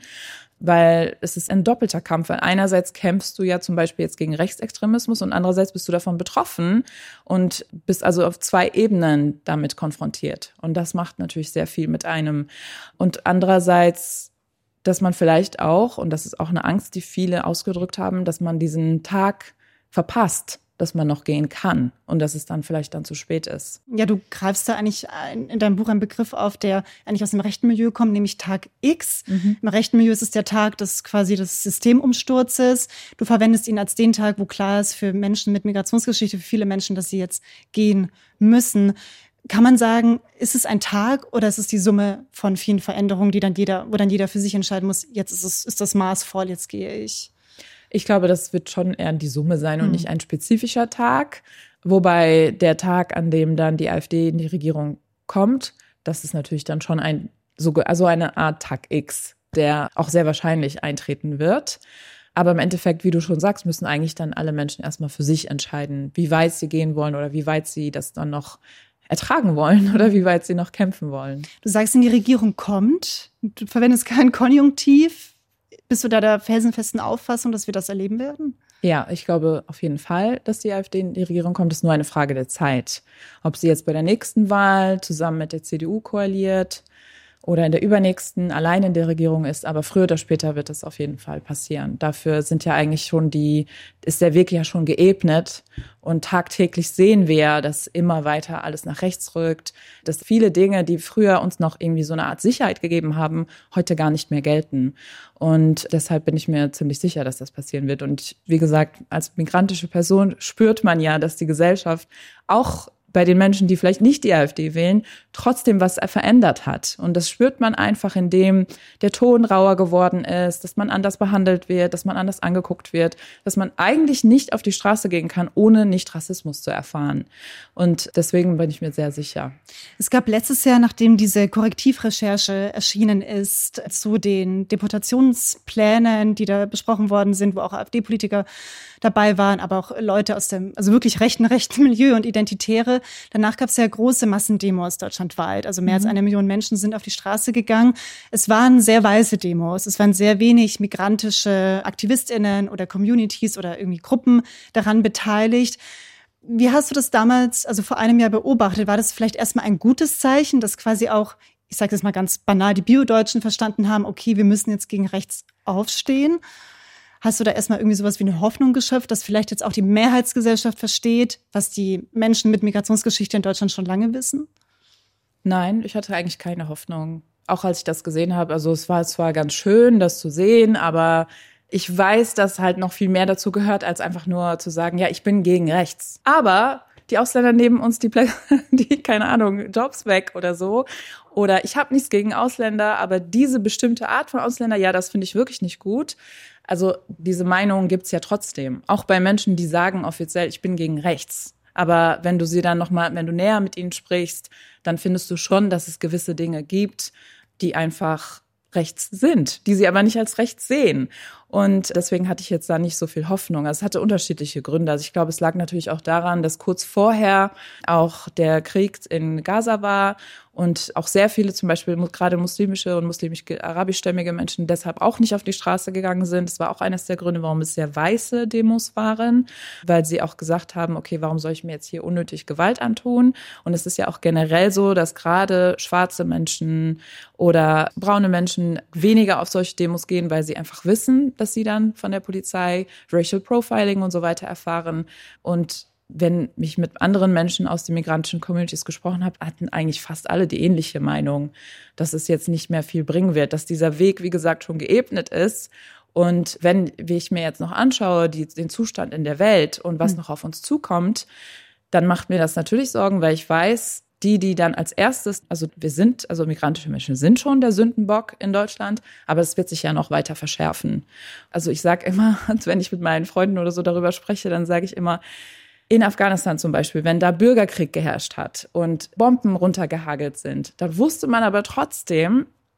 Weil es ist ein doppelter Kampf. Weil einerseits kämpfst du ja zum Beispiel jetzt gegen Rechtsextremismus und andererseits bist du davon betroffen und bist also auf 2 Ebenen damit konfrontiert. Und das macht natürlich sehr viel mit einem. Und andererseits, dass man vielleicht auch, und das ist auch eine Angst, die viele ausgedrückt haben, dass man diesen Tag verpasst, dass man noch gehen kann und dass es dann vielleicht dann zu spät ist. Ja, du greifst da eigentlich in deinem Buch einen Begriff auf, der eigentlich aus dem rechten Milieu kommt, nämlich Tag X. Im rechten Milieu ist es der Tag des quasi des Systemumsturzes. Du verwendest ihn als den Tag, wo klar ist für Menschen mit Migrationsgeschichte, für viele Menschen, dass sie jetzt gehen müssen. Kann man sagen, ist es ein Tag oder ist es die Summe von vielen Veränderungen, wo dann jeder für sich entscheiden muss, jetzt ist das Maß voll, jetzt gehe ich? Ich glaube, das wird schon eher die Summe sein und nicht ein spezifischer Tag. Wobei der Tag, an dem dann die AfD in die Regierung kommt, das ist natürlich dann schon eine Art Tag X, der auch sehr wahrscheinlich eintreten wird. Aber im Endeffekt, wie du schon sagst, müssen eigentlich dann alle Menschen erstmal für sich entscheiden, wie weit sie gehen wollen oder wie weit sie das dann noch ertragen wollen oder wie weit sie noch kämpfen wollen. Du sagst, in die Regierung kommt, du verwendest kein Konjunktiv. Bist du da der felsenfesten Auffassung, dass wir das erleben werden? Ja, ich glaube auf jeden Fall, dass die AfD in die Regierung kommt. Das ist nur eine Frage der Zeit. Ob sie jetzt bei der nächsten Wahl zusammen mit der CDU koaliert oder in der übernächsten allein in der Regierung ist, aber früher oder später wird das auf jeden Fall passieren. Dafür sind ja eigentlich ist der Weg ja schon geebnet und tagtäglich sehen wir ja, dass immer weiter alles nach rechts rückt, dass viele Dinge, die früher uns noch irgendwie so eine Art Sicherheit gegeben haben, heute gar nicht mehr gelten. Und deshalb bin ich mir ziemlich sicher, dass das passieren wird. Und wie gesagt, als migrantische Person spürt man ja, dass die Gesellschaft auch bei den Menschen, die vielleicht nicht die AfD wählen, trotzdem was verändert hat. Und das spürt man einfach, indem der Ton rauer geworden ist, dass man anders behandelt wird, dass man anders angeguckt wird, dass man eigentlich nicht auf die Straße gehen kann, ohne nicht Rassismus zu erfahren. Und deswegen bin ich mir sehr sicher. Es gab letztes Jahr, nachdem diese Korrektivrecherche erschienen ist, zu den Deportationsplänen, die da besprochen worden sind, wo auch AfD-Politiker dabei waren, aber auch Leute aus dem, also wirklich rechten Milieu und Identitäre. Danach gab es ja große Massendemos deutschlandweit. Also mehr als 1 Million Menschen sind auf die Straße gegangen. Es waren sehr weiße Demos. Es waren sehr wenig migrantische AktivistInnen oder Communities oder irgendwie Gruppen daran beteiligt. Wie hast du das damals, also vor einem Jahr beobachtet? War das vielleicht erstmal ein gutes Zeichen, dass quasi auch, ich sage das mal ganz banal, die Bio-Deutschen verstanden haben, okay, wir müssen jetzt gegen rechts aufstehen? Hast du da erstmal irgendwie sowas wie eine Hoffnung geschöpft, dass vielleicht jetzt auch die Mehrheitsgesellschaft versteht, was die Menschen mit Migrationsgeschichte in Deutschland schon lange wissen? Nein, ich hatte eigentlich keine Hoffnung. Auch als ich das gesehen habe, also es war zwar ganz schön, das zu sehen, aber ich weiß, dass halt noch viel mehr dazu gehört, als einfach nur zu sagen, ja, ich bin gegen rechts. Aber die Ausländer nehmen uns die keine Ahnung, Jobs weg oder so. Oder ich habe nichts gegen Ausländer, aber diese bestimmte Art von Ausländer, ja, das finde ich wirklich nicht gut. Also diese Meinung gibt's ja trotzdem. Auch bei Menschen, die sagen offiziell, ich bin gegen rechts. Aber wenn du wenn du näher mit ihnen sprichst, dann findest du schon, dass es gewisse Dinge gibt, die einfach rechts sind, die sie aber nicht als rechts sehen. Und deswegen hatte ich jetzt da nicht so viel Hoffnung. Also es hatte unterschiedliche Gründe. Also ich glaube, es lag natürlich auch daran, dass kurz vorher auch der Krieg in Gaza war und auch sehr viele, zum Beispiel gerade muslimische und muslimisch-arabischstämmige Menschen deshalb auch nicht auf die Straße gegangen sind. Das war auch eines der Gründe, warum es sehr weiße Demos waren, weil sie auch gesagt haben, okay, warum soll ich mir jetzt hier unnötig Gewalt antun? Und es ist ja auch generell so, dass gerade schwarze Menschen oder braune Menschen weniger auf solche Demos gehen, weil sie einfach wissen, dass sie dann von der Polizei Racial Profiling und so weiter erfahren. Und wenn ich mit anderen Menschen aus den migrantischen Communities gesprochen habe, hatten eigentlich fast alle die ähnliche Meinung, dass es jetzt nicht mehr viel bringen wird, dass dieser Weg, wie gesagt, schon geebnet ist. Und wie ich mir jetzt noch anschaue, den Zustand in der Welt und was noch auf uns zukommt, dann macht mir das natürlich Sorgen, weil ich weiß, die dann als erstes, also migrantische Menschen sind schon der Sündenbock in Deutschland, aber es wird sich ja noch weiter verschärfen. Also ich sage immer, wenn ich mit meinen Freunden oder so darüber spreche, dann sage ich immer, in Afghanistan zum Beispiel, wenn da Bürgerkrieg geherrscht hat und Bomben runtergehagelt sind, dann wusste man aber trotzdem,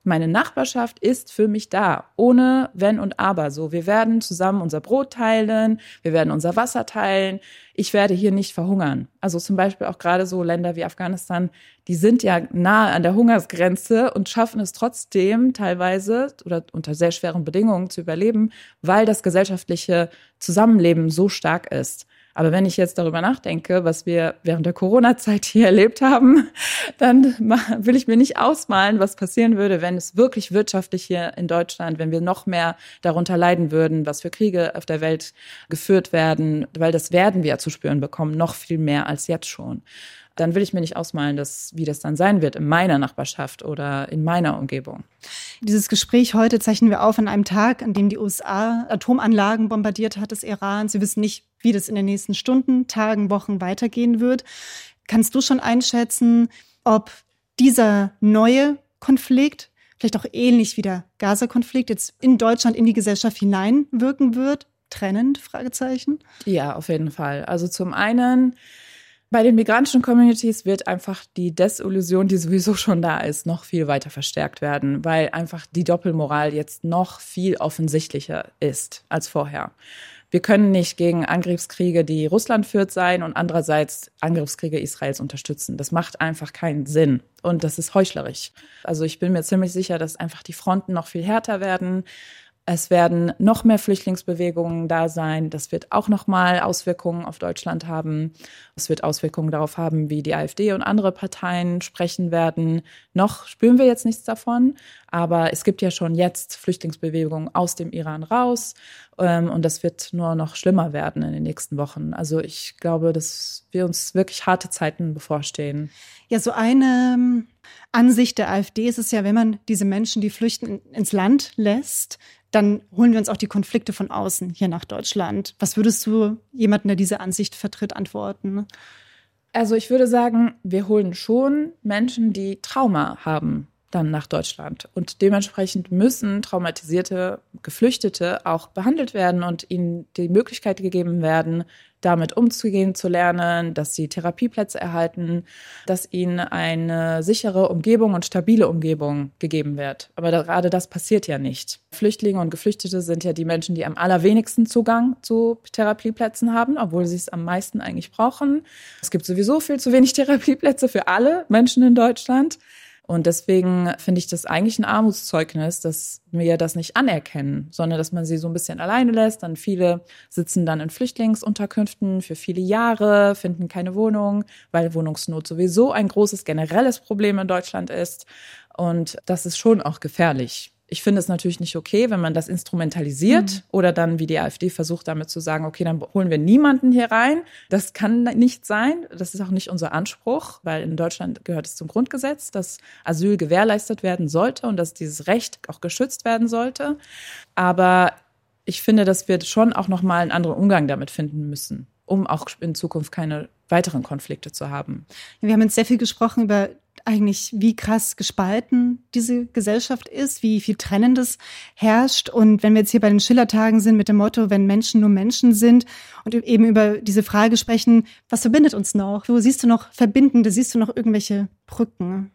Meine Nachbarschaft ist für mich da, ohne Wenn und Aber. So, wir werden zusammen unser Brot teilen, wir werden unser Wasser teilen. Ich werde hier nicht verhungern. Also zum Beispiel auch gerade so Länder wie Afghanistan, die sind ja nahe an der Hungersgrenze und schaffen es trotzdem teilweise oder unter sehr schweren Bedingungen zu überleben, weil das gesellschaftliche Zusammenleben so stark ist. Aber wenn ich jetzt darüber nachdenke, was wir während der Corona-Zeit hier erlebt haben, dann will ich mir nicht ausmalen, was passieren würde, wenn es wirklich wirtschaftlich hier in Deutschland, wenn wir noch mehr darunter leiden würden, was für Kriege auf der Welt geführt werden, weil das werden wir ja zu spüren bekommen, noch viel mehr als jetzt schon. Dann will ich mir nicht ausmalen, wie das dann sein wird in meiner Nachbarschaft oder in meiner Umgebung. Dieses Gespräch heute zeichnen wir auf an einem Tag, an dem die USA Atomanlagen bombardiert hat des Iran. Sie wissen nicht, wie das in den nächsten Stunden, Tagen, Wochen weitergehen wird. Kannst du schon einschätzen, ob dieser neue Konflikt, vielleicht auch ähnlich wie der Gaza-Konflikt, jetzt in Deutschland in die Gesellschaft hineinwirken wird? Trennend? Fragezeichen. Ja, auf jeden Fall. Also zum einen, bei den migrantischen Communities wird einfach die Desillusion, die sowieso schon da ist, noch viel weiter verstärkt werden, weil einfach die Doppelmoral jetzt noch viel offensichtlicher ist als vorher. Wir können nicht gegen Angriffskriege, die Russland führt, sein und andererseits Angriffskriege Israels unterstützen. Das macht einfach keinen Sinn und das ist heuchlerisch. Also ich bin mir ziemlich sicher, dass einfach die Fronten noch viel härter werden. Es werden noch mehr Flüchtlingsbewegungen da sein. Das wird auch noch mal Auswirkungen auf Deutschland haben. Es wird Auswirkungen darauf haben, wie die AfD und andere Parteien sprechen werden. Noch spüren wir jetzt nichts davon, aber es gibt ja schon jetzt Flüchtlingsbewegungen aus dem Iran raus und das wird nur noch schlimmer werden in den nächsten Wochen. Also ich glaube, dass wir uns wirklich harte Zeiten bevorstehen. Ja, so eine Ansicht der AfD ist es ja, wenn man diese Menschen, die flüchten, ins Land lässt, dann holen wir uns auch die Konflikte von außen hier nach Deutschland. Was würdest du jemanden, der diese Ansicht vertritt, antworten? Also ich würde sagen, wir holen schon Menschen, die Trauma haben, dann nach Deutschland. Und dementsprechend müssen traumatisierte Geflüchtete auch behandelt werden und ihnen die Möglichkeit gegeben werden, damit umzugehen zu lernen, dass sie Therapieplätze erhalten, dass ihnen eine sichere Umgebung und stabile Umgebung gegeben wird. Aber gerade das passiert ja nicht. Flüchtlinge und Geflüchtete sind ja die Menschen, die am allerwenigsten Zugang zu Therapieplätzen haben, obwohl sie es am meisten eigentlich brauchen. Es gibt sowieso viel zu wenig Therapieplätze für alle Menschen in Deutschland. Und deswegen finde ich das eigentlich ein Armutszeugnis, dass wir das nicht anerkennen, sondern dass man sie so ein bisschen alleine lässt. Dann viele sitzen dann in Flüchtlingsunterkünften für viele Jahre, finden keine Wohnung, weil Wohnungsnot sowieso ein großes generelles Problem in Deutschland ist. Und das ist schon auch gefährlich. Ich finde es natürlich nicht okay, wenn man das instrumentalisiert oder dann, wie die AfD versucht, damit zu sagen, okay, dann holen wir niemanden hier rein. Das kann nicht sein. Das ist auch nicht unser Anspruch, weil in Deutschland gehört es zum Grundgesetz, dass Asyl gewährleistet werden sollte und dass dieses Recht auch geschützt werden sollte. Aber ich finde, dass wir schon auch nochmal einen anderen Umgang damit finden müssen, um auch in Zukunft keine weiteren Konflikte zu haben. Wir haben jetzt sehr viel gesprochen über eigentlich, wie krass gespalten diese Gesellschaft ist, wie viel Trennendes herrscht. Und wenn wir jetzt hier bei den Schillertagen sind mit dem Motto, wenn Menschen nur Menschen sind und eben über diese Frage sprechen, was verbindet uns noch? Wo siehst du noch Verbindende, siehst du noch irgendwelche Brücken?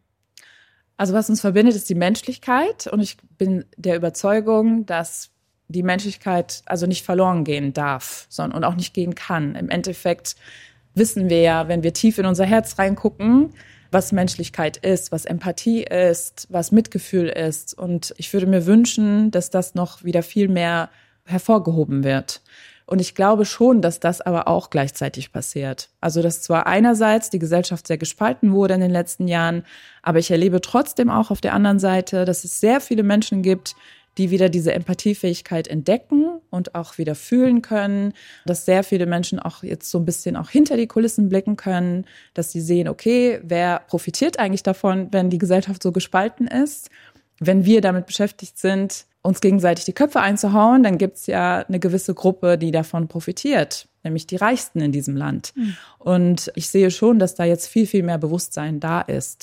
Also was uns verbindet, ist die Menschlichkeit. Und ich bin der Überzeugung, dass die Menschlichkeit also nicht verloren gehen darf, sondern und auch nicht gehen kann. Im Endeffekt wissen wir ja, wenn wir tief in unser Herz reingucken, was Menschlichkeit ist, was Empathie ist, was Mitgefühl ist. Und ich würde mir wünschen, dass das noch wieder viel mehr hervorgehoben wird. Und ich glaube schon, dass das aber auch gleichzeitig passiert. Also dass zwar einerseits die Gesellschaft sehr gespalten wurde in den letzten Jahren, aber ich erlebe trotzdem auch auf der anderen Seite, dass es sehr viele Menschen gibt, die wieder diese Empathiefähigkeit entdecken und auch wieder fühlen können, dass sehr viele Menschen auch jetzt so ein bisschen auch hinter die Kulissen blicken können, dass sie sehen, okay, wer profitiert eigentlich davon, wenn die Gesellschaft so gespalten ist? Wenn wir damit beschäftigt sind, uns gegenseitig die Köpfe einzuhauen, dann gibt's ja eine gewisse Gruppe, die davon profitiert, nämlich die Reichsten in diesem Land. Und ich sehe schon, dass da jetzt viel, viel mehr Bewusstsein da ist.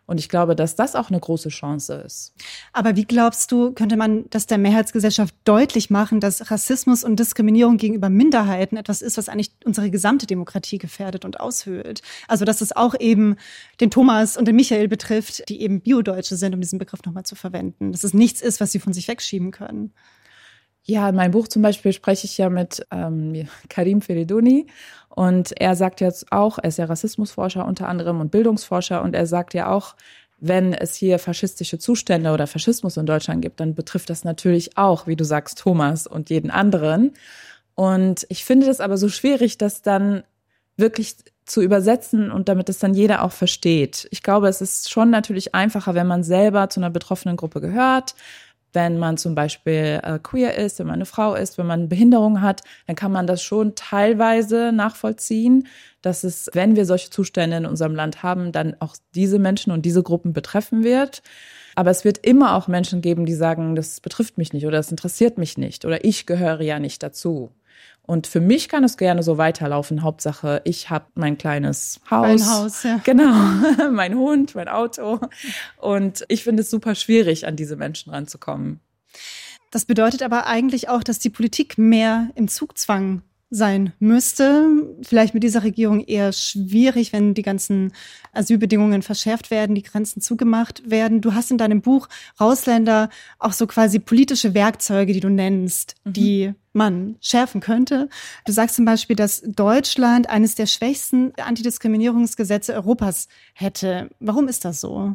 Und ich glaube, dass das auch eine große Chance ist. Aber wie glaubst du, könnte man das der Mehrheitsgesellschaft deutlich machen, dass Rassismus und Diskriminierung gegenüber Minderheiten etwas ist, was eigentlich unsere gesamte Demokratie gefährdet und aushöhlt? Also dass es auch eben den Thomas und den Michael betrifft, die eben Biodeutsche sind, um diesen Begriff nochmal zu verwenden. Dass es nichts ist, was sie von sich wegschieben können. Ja, in meinem Buch zum Beispiel spreche ich ja mit Karim Feriduni und er sagt jetzt auch, er ist ja Rassismusforscher unter anderem und Bildungsforscher und er sagt ja auch, wenn es hier faschistische Zustände oder Faschismus in Deutschland gibt, dann betrifft das natürlich auch, wie du sagst, Thomas und jeden anderen. Und ich finde das aber so schwierig, das dann wirklich zu übersetzen und damit es dann jeder auch versteht. Ich glaube, es ist schon natürlich einfacher, wenn man selber zu einer betroffenen Gruppe gehört. Wenn man zum Beispiel queer ist, wenn man eine Frau ist, wenn man eine Behinderung hat, dann kann man das schon teilweise nachvollziehen, dass es, wenn wir solche Zustände in unserem Land haben, dann auch diese Menschen und diese Gruppen betreffen wird. Aber es wird immer auch Menschen geben, die sagen, das betrifft mich nicht oder das interessiert mich nicht oder ich gehöre ja nicht dazu. Und für mich kann es gerne so weiterlaufen. Hauptsache, ich habe mein kleines Haus. Mein Haus, ja. Genau, mein Hund, mein Auto. Und ich finde es super schwierig, an diese Menschen ranzukommen. Das bedeutet aber eigentlich auch, dass die Politik mehr im Zugzwang sein müsste. Vielleicht mit dieser Regierung eher schwierig, wenn die ganzen Asylbedingungen verschärft werden, die Grenzen zugemacht werden. Du hast in deinem Buch Rausländer auch so quasi politische Werkzeuge, die du nennst, die man schärfen könnte. Du sagst zum Beispiel, dass Deutschland eines der schwächsten Antidiskriminierungsgesetze Europas hätte. Warum ist das so?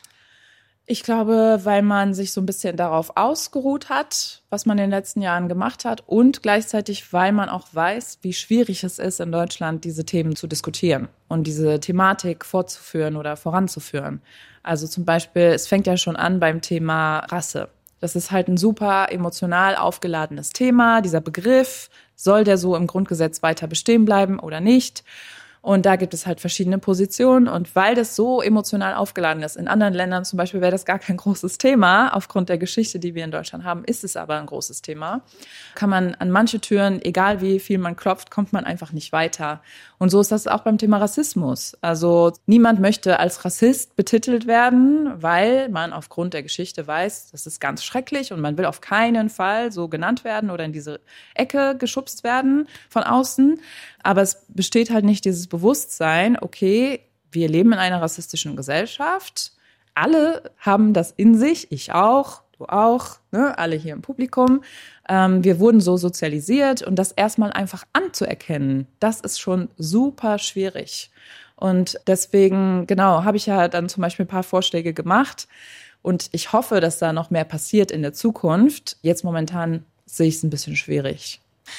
Ich glaube, weil man sich so ein bisschen darauf ausgeruht hat, was man in den letzten Jahren gemacht hat und gleichzeitig, weil man auch weiß, wie schwierig es ist, in Deutschland diese Themen zu diskutieren und diese Thematik fortzuführen oder voranzuführen. Also zum Beispiel, es fängt ja schon an beim Thema Rasse. Das ist halt ein super emotional aufgeladenes Thema. Dieser Begriff, soll der so im Grundgesetz weiter bestehen bleiben oder nicht? Und da gibt es halt verschiedene Positionen. Und weil das so emotional aufgeladen ist, in anderen Ländern zum Beispiel wäre das gar kein großes Thema. Aufgrund der Geschichte, die wir in Deutschland haben, ist es aber ein großes Thema. Kann man an manche Türen, egal wie viel man klopft, kommt man einfach nicht weiter. Und so ist das auch beim Thema Rassismus. Also niemand möchte als Rassist betitelt werden, weil man aufgrund der Geschichte weiß, das ist ganz schrecklich und man will auf keinen Fall so genannt werden oder in diese Ecke geschubst werden von außen. Aber es besteht halt nicht dieses Bewusstsein, okay, wir leben in einer rassistischen Gesellschaft. Alle haben das in sich, ich auch, du auch, ne, alle hier im Publikum. Wir wurden so sozialisiert und das erstmal einfach anzuerkennen, das ist schon super schwierig. Und deswegen, genau, habe ich ja dann zum Beispiel ein paar Vorschläge gemacht und ich hoffe, dass da noch mehr passiert in der Zukunft. Jetzt momentan sehe ich es ein bisschen schwierig.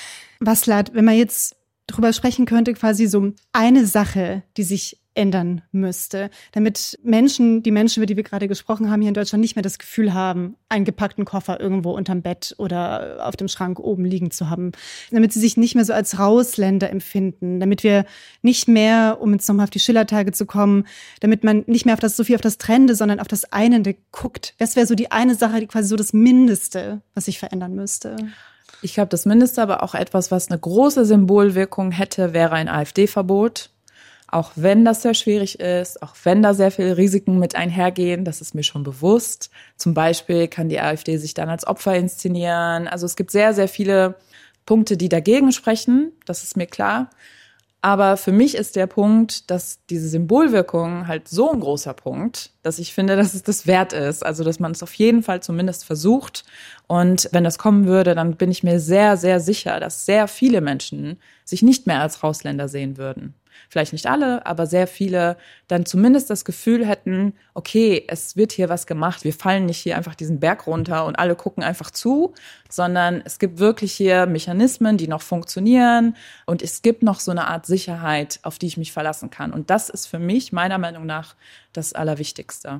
Waslat, wenn man jetzt drüber sprechen könnte, quasi so eine Sache, die sich ändern müsste, damit die Menschen, über die wir gerade gesprochen haben, hier in Deutschland nicht mehr das Gefühl haben, einen gepackten Koffer irgendwo unterm Bett oder auf dem Schrank oben liegen zu haben, damit sie sich nicht mehr so als Rausländer empfinden, damit wir nicht mehr, um jetzt nochmal auf die Schillertage zu kommen, damit man nicht mehr so viel auf das Trennende, sondern auf das Einende guckt. Das wäre so die eine Sache, die quasi so das Mindeste, was sich verändern müsste. Ich glaube, das Mindeste, aber auch etwas, was eine große Symbolwirkung hätte, wäre ein AfD-Verbot. Auch wenn das sehr schwierig ist, auch wenn da sehr viele Risiken mit einhergehen, das ist mir schon bewusst. Zum Beispiel kann die AfD sich dann als Opfer inszenieren. Also es gibt sehr, sehr viele Punkte, die dagegen sprechen, das ist mir klar. Aber für mich ist der Punkt, dass diese Symbolwirkung halt so ein großer Punkt, dass ich finde, dass es das wert ist. Also, dass man es auf jeden Fall zumindest versucht. Und wenn das kommen würde, dann bin ich mir sehr, sehr sicher, dass sehr viele Menschen sich nicht mehr als Rausländer sehen würden. Vielleicht nicht alle, aber sehr viele dann zumindest das Gefühl hätten, okay, es wird hier was gemacht. Wir fallen nicht hier einfach diesen Berg runter und alle gucken einfach zu, sondern es gibt wirklich hier Mechanismen, die noch funktionieren und es gibt noch so eine Art Sicherheit, auf die ich mich verlassen kann. Und das ist für mich meiner Meinung nach das Allerwichtigste.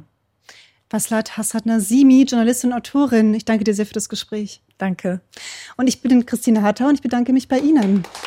Waslat Hassad-Nazimi, Journalistin und Autorin. Ich danke dir sehr für das Gespräch. Danke. Und ich bin Christine Hattau und ich bedanke mich bei Ihnen.